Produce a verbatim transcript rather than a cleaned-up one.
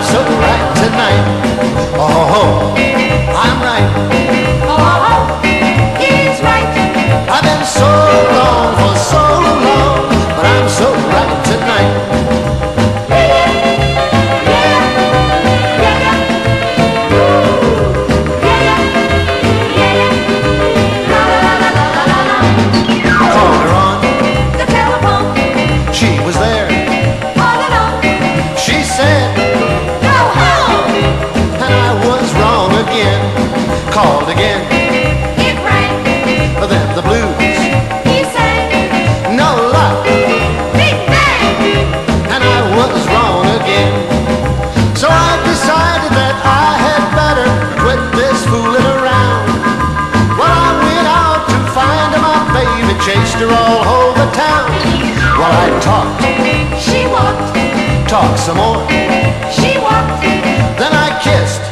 I'm so right tonight. Oh, I'm right. Oh, he's right. I've been so long for so long, but I'm so right tonight. Called her on The telephone, she was there. all alone. She said, Go home. and I was wrong again. Called again, It rang. then the blues, He sang. no luck, Big bang. and I was wrong again. So I decided that I had better quit this fooling around. Well, I went out to find my baby, chased her all over town. While I talked, She walked. talked some more, She walked. then I kissed.